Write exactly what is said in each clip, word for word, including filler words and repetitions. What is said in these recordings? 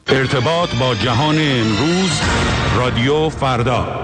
ارتباط با جهان امروز، رادیو فردا.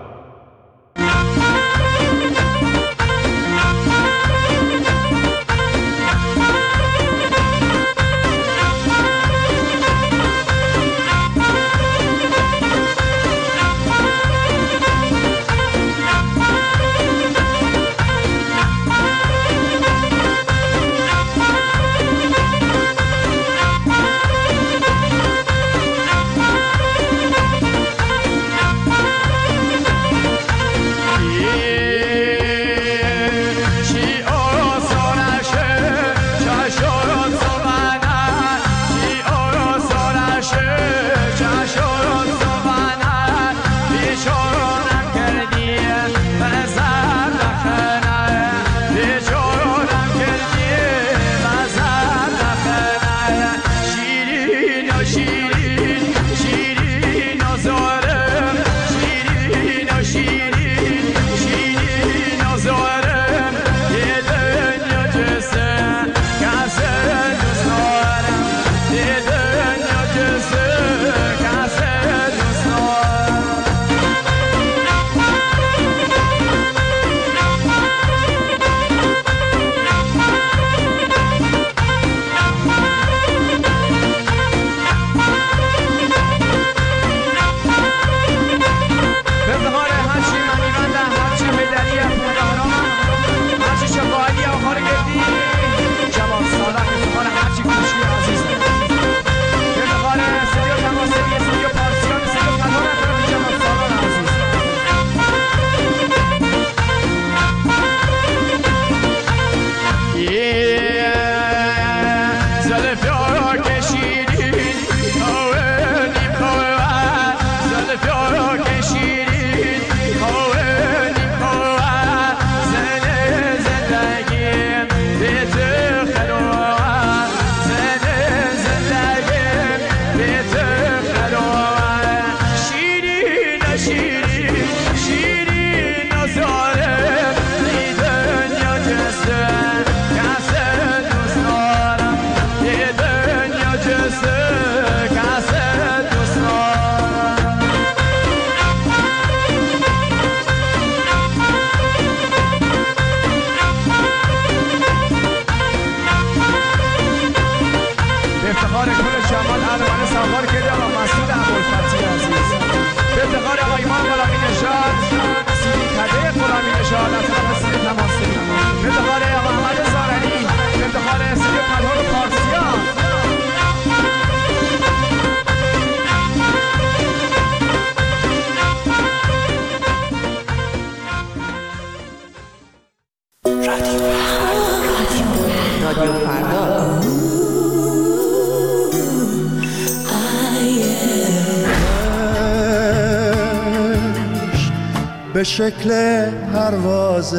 به شکل پرواز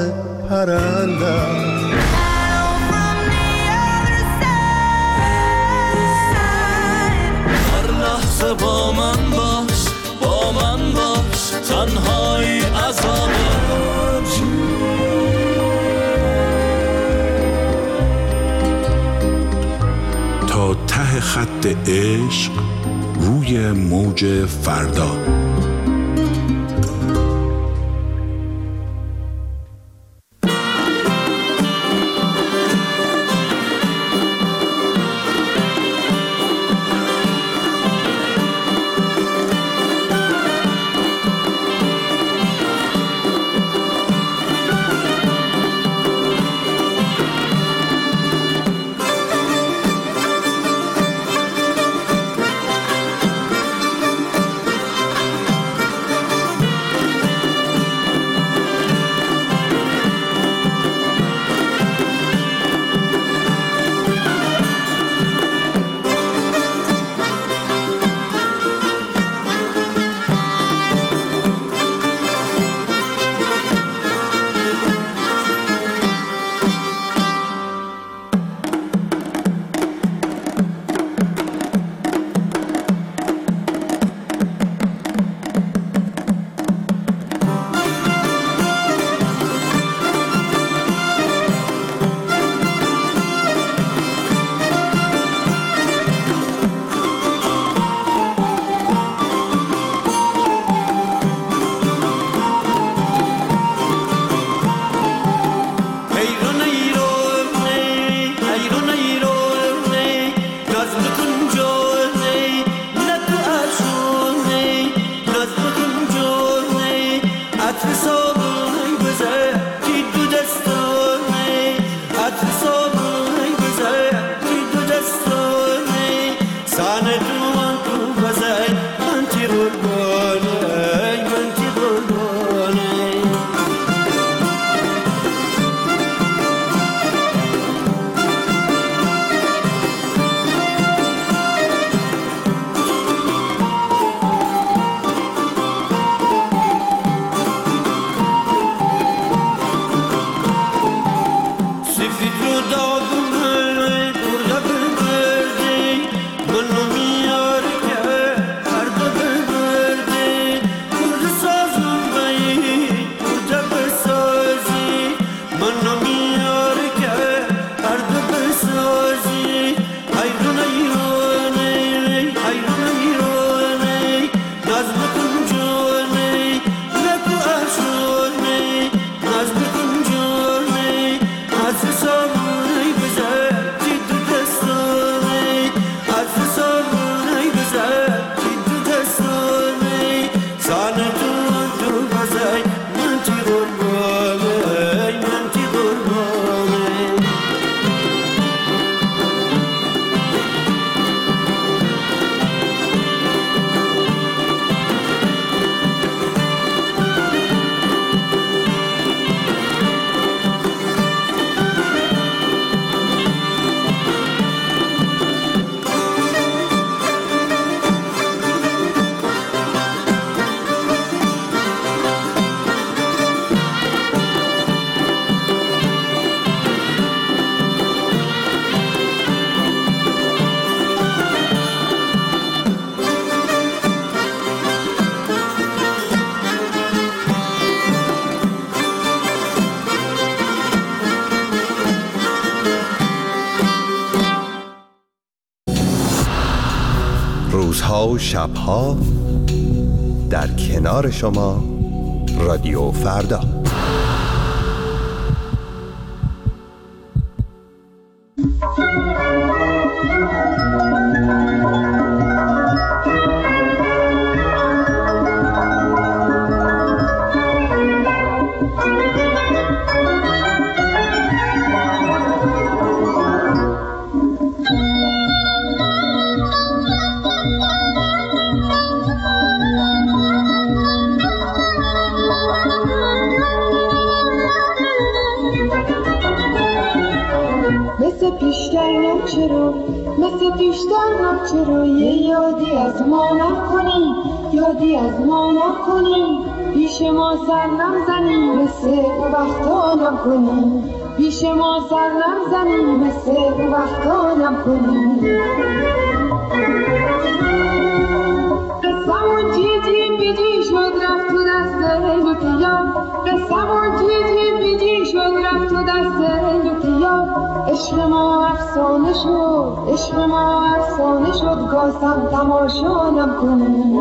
پرنده هر لحظه با من باش، با من باش، تنهایی عذابه. تا ته خط عشق روی موج فردا. روزها و شبها در کنار شما رادیو فردا. چرا مثل پیشتر چرا یه یادی از ما نکنی، یادی از ما نکنی، پیش ما سر نزنی مثل وقتا نکنی، پیش ما سر نزنی مثل وقتا نکنی. قسمون جیجی بیجی شد رفت تو دست لوتیا، قسمون جیجی بیجی شد رفت تو دست لوتیا. عشق ما افسانه شد، عشق ما افسانه شد، گاسم تماشا نکنی.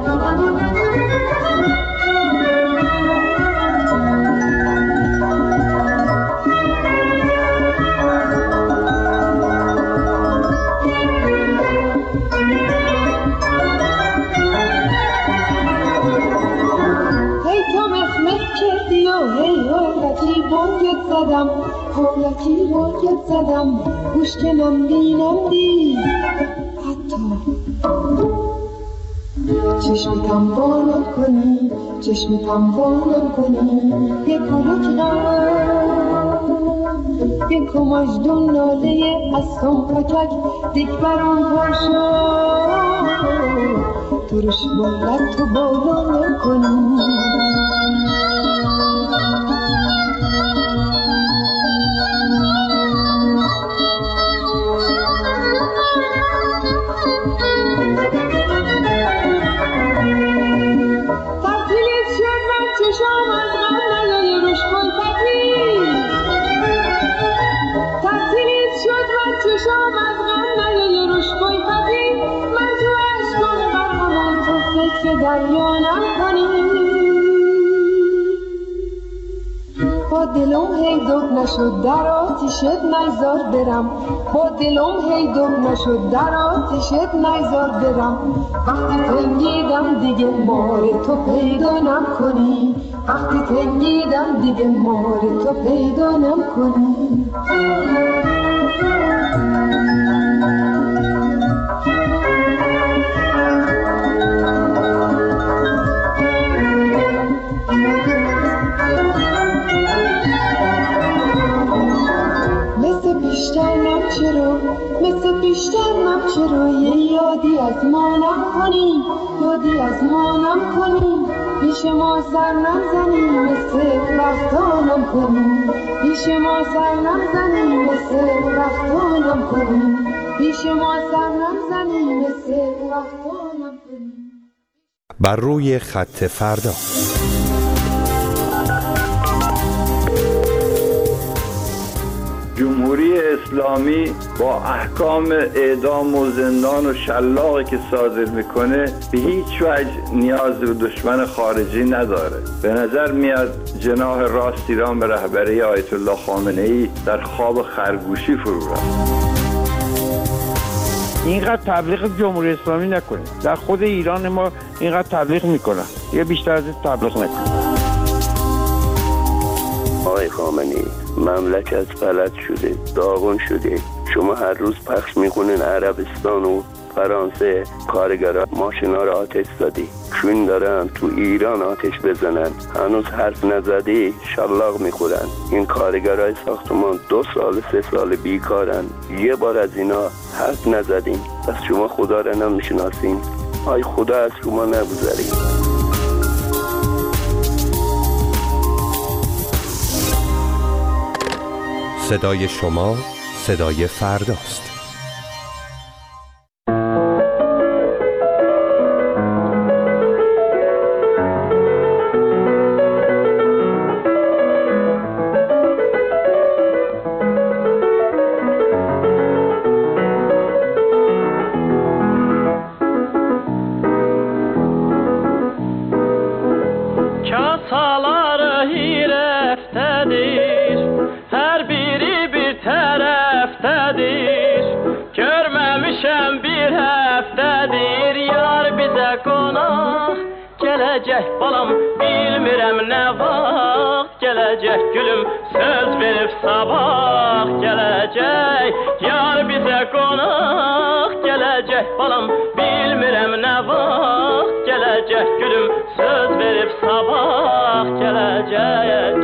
هی تو مخمخ کردی و هی حالتی بانگت زدم، حالتی بانگت زدم، گوش که نمدی نمدی حتی چشمتم بانم کنی، چشمتم بانم کنی. یک کلوکم یک کمجدون ناله از سنپکک دیگ بران پاشو ترش بولت تو بالا نکنی. دریانم کنی با دلم هی دب نشد در آتیشت نیزار برم، با دلم هی دب نشد در آتیشت نیزار برم. وقتی تنگیدم دیگه مار تو پیدا نم کنی، وقتی تنگیدم دیگه مار تو پیدا نم کنی. چرا مثل پیشتر نم چرا یه یادی از ما نکنی، یادی از ما نکنی، پیش ما سر نزنی مثل وقتا نم کنی، پیش ما سر نزنی مثل وقتا نم کنی، پیش ما سر نزنی مثل وقتا نم کنی. بر روی خط فردا. جمهوری اسلامی با احکام اعدام و زندان و شلاقی که صادر میکنه به هیچ وجه نیاز به دشمن خارجی نداره. به نظر میاد جناح راست ایران به رهبری آیت الله خامنه ای در خواب خرگوشی فرو رفت. اینقدر تبلیغ جمهوری اسلامی نکنید. در خود ایران ما اینقدر تبلیغ میکنن، یه بیشتر از این تبلیغ نکنید. آقای خامنه‌ای، مملکت فلج شده، داغون شده. شما هر روز پخش میکنین عربستان و فرانسه کارگرا ماشینا رو آتش زدی، چون دارن تو ایران آتش بزنن، هنوز حرف نزدی شلاق میخورن. این کارگرای ساختمان دو سال سه سال بیکارن، یه بار از اینا حرف نزدین. پس شما خدا رو نمیشناسین؟ آی خدا از شما نگذارین. صدای شما صدای فرداست. gelecek balam, bilmirəm nə vaxt gelecek gülüm, söz verib sabah gelecek. Yar bizə qonaq gelecek balam, bilmirəm nə vaxt gelecek gülüm, söz verib sabah gelecek.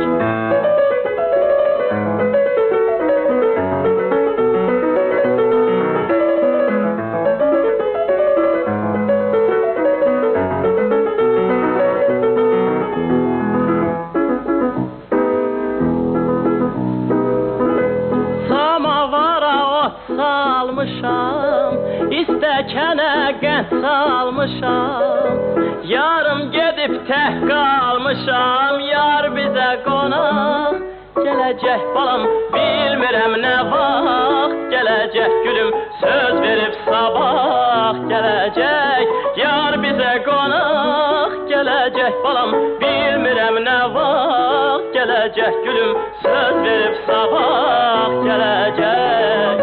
Salmışam, istəkənə qənd salmışam, yarım gedib tək qalmışam. Yar bizə qonaq gelecek balam, bilmirəm nə vaxt gelecek gülüm, söz verib sabah gelecek. Yar bizə qonaq gelecek balam, bilmirəm nə vaxt gelecek gülüm, söz verib sabah gelecek.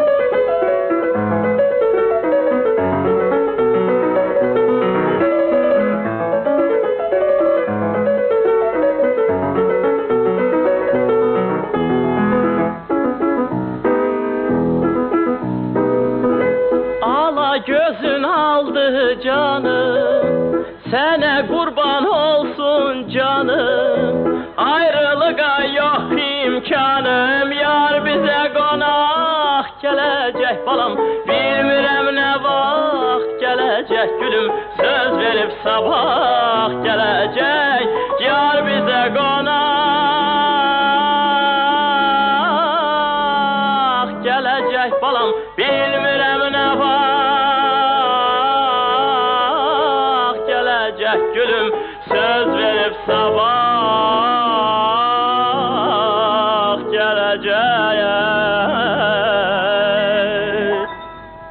Gözün aldı canım, sene kurban olsun canım. Ayrılığa yok imkanım, yar bize konak gelecek balam, bilmirəm nə vaxt gelecek gülüm, söz verib sabah gelecek. Yar bize konak gelecek balam, bilmirəm nə vaxt gülüm, söz verip sabah gelecek.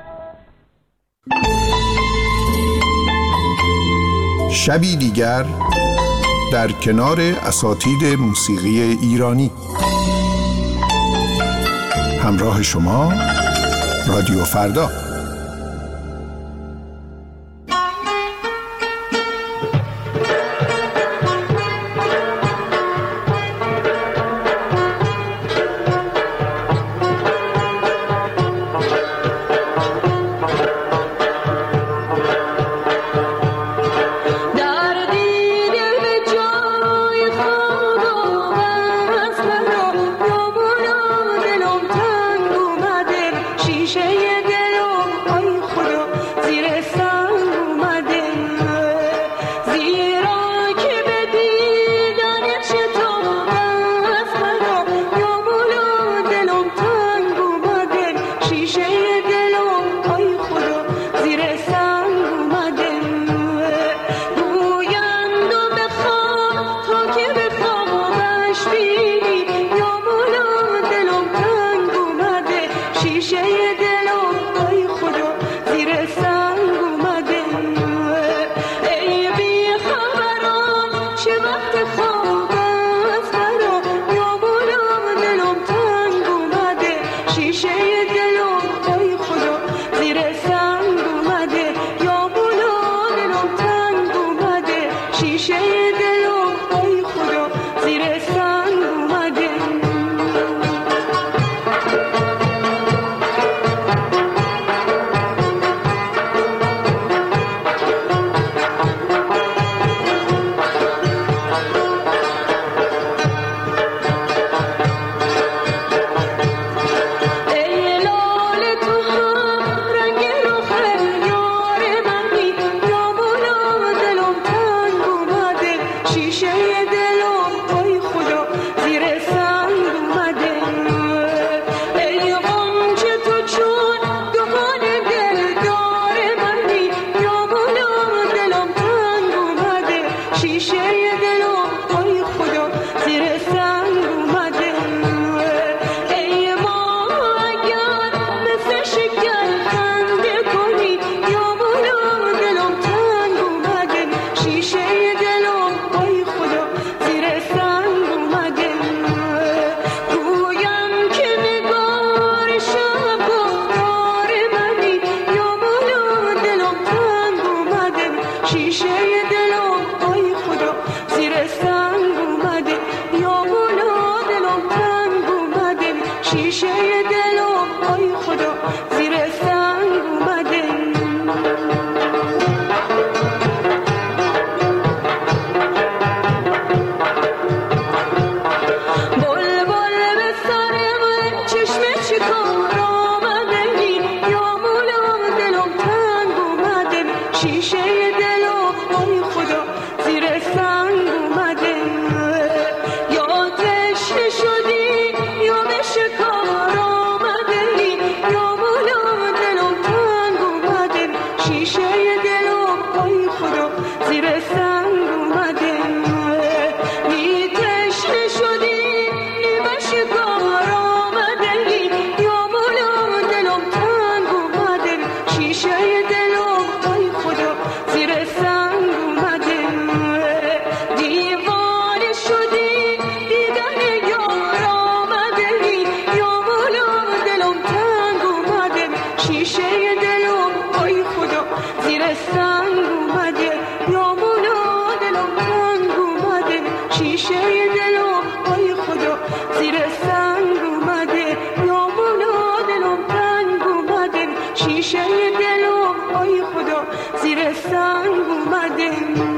شبی دیگر در کنار اساتید موسیقی ایرانی. همراه شما رادیو فردا. شیشه دلم شیشه دلو ای خدا زیر سنگ اومده، یا تشنه شدی یا به شکار آمده، یا مولا دلم تنگ اومده، شیشه دلو ای خدا زیر سنگ اومده، می تشنه شدی به شکار آمده، یا مولا دلم تنگ اومده، شیشه دلم ای خدا زیر سنگ اومده، دیوانه شدی دیدن یار آمده، یا مولا دلم تنگ اومده، شیشه دلم ای خدا زیر سنگ اومده، یا مولا دلم تنگ اومده، شیشه دلم ای خدا زیر سنگ اومده، یا مولا دلم تنگ اومده، شیشه دلم ای خدا زیر سنگ اومده.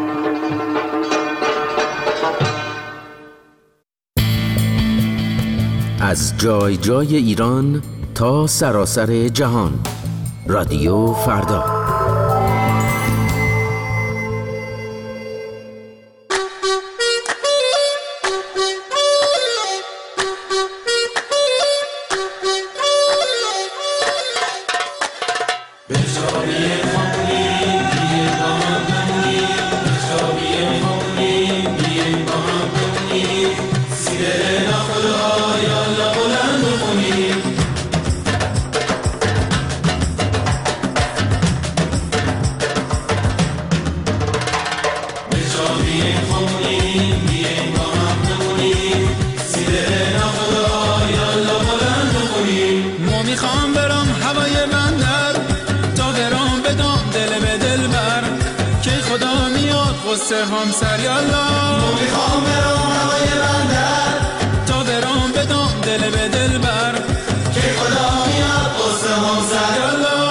از جای جای ایران تا سراسر جهان، رادیو فردا. همسر یالا میخوام برام هوای بندر تا برام بدم دل به دل بر که خدا میاد قصه همسر یالا.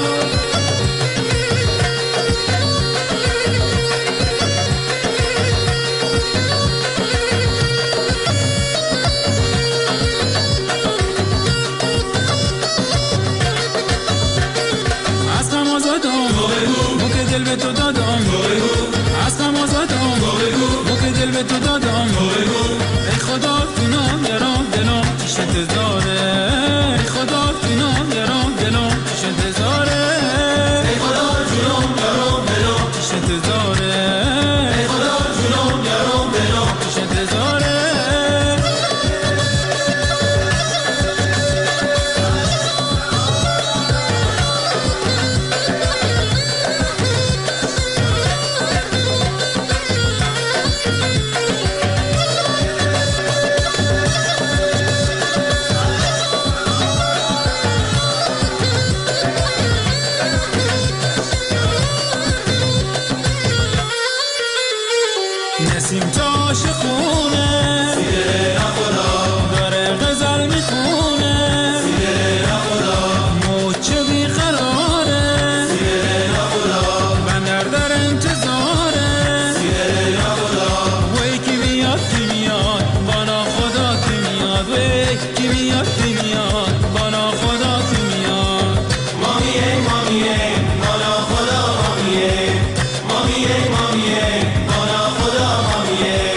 از غم آزادم بو که دل به تو دادم، از غم آزادم بو که دل به تو دادم، ای خدا جونم یارم دلم پیش انتظاره، ای خدا جونم یارم دلم پیش انتظاره، ای خدا جونم یارم دلم پیش انتظاره، ای خدا جونم یارم دلم پیش انتظاره. نسیم تاش خونه سیره نخدا داره غزل میخونه، سیره نخدا موچه بیقراره، سیره نخدا بندر در انتظاره، سیره نخدا وی کی بیاد کی میاد بانا خدا کی میاد، وی کی بیاد کی میاد بانا خدا کی میاد. مامیه مامیه بانا خدا مامیه، مامیه مامیه بانا خدا مامیه.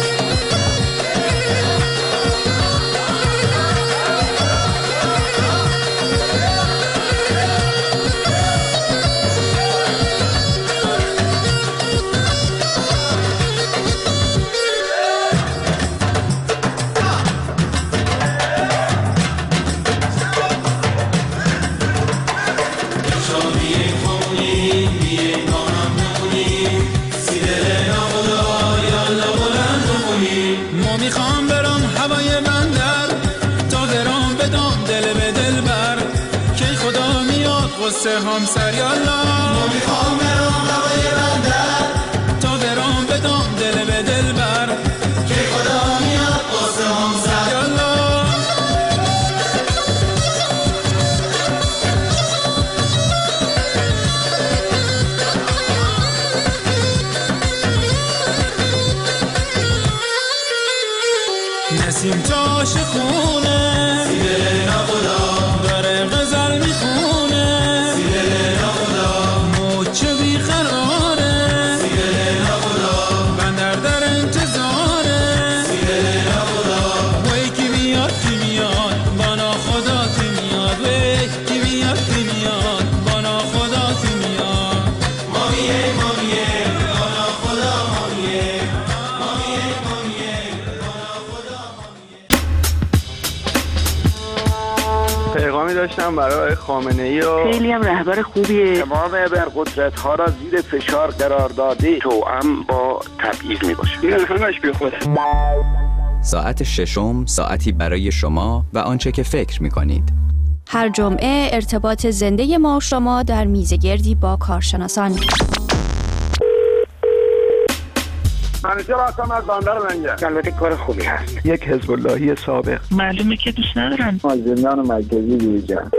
ما میخوام برم هوای بندر تا درام بدم دل به دل بر که خدا میاد قصه همسر یالا. ما میخوام برم هوای بندر تا درام بدم دل به دل بر که خدا میاد قصه همسر یالا. نسیم تاش خونه سیره نخدا داره غزل میخونه، سیره نخدا موچه بیخ داشتم برای خامنه‌ای و خیلی هم رهبر خوبیه. تمام ابرقدرت ها را زیر فشار قرار داده، توأم با تبعیض می باشه. این همش بی خوده. ساعت ششم ساعتی برای شما و آنچه که فکر می کنید. هر جمعه ارتباط زنده ما و شما در میزگردی با کارشناسان. منیجر هستم از بندر لنگر. البته کار خوبی هست. یک حزب اللهی سابق. معلومه که دوست ندارن. از زندان مرکزی بیرون.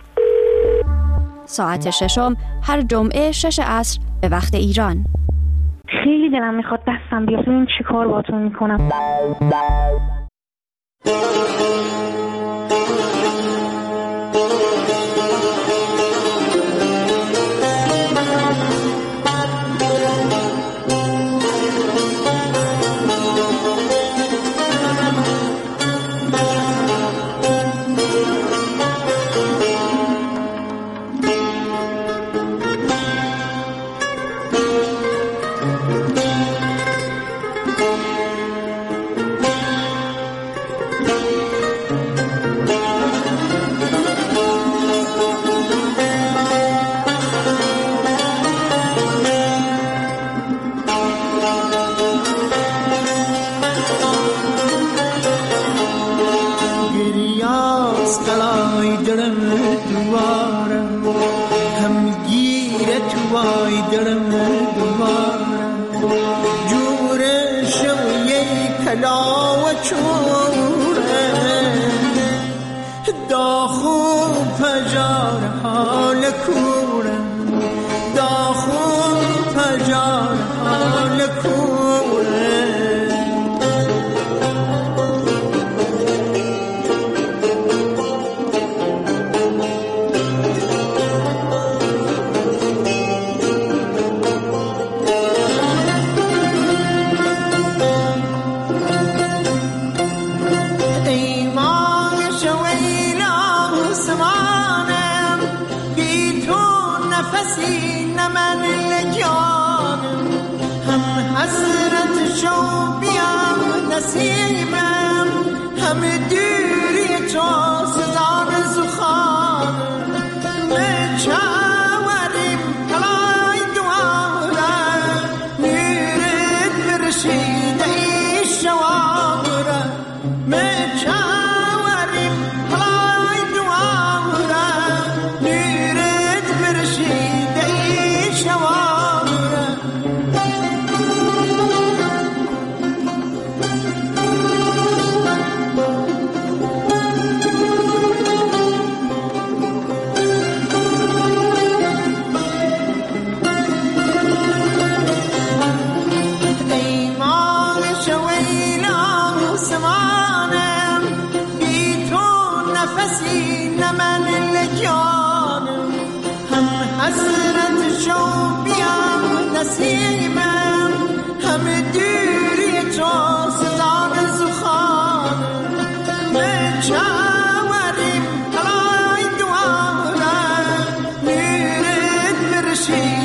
ساعت ششم هر جمعه شش عصر به وقت ایران. خیلی دلم میخواد دستم بیاد ببینم چی کار باهاتون میکنم. She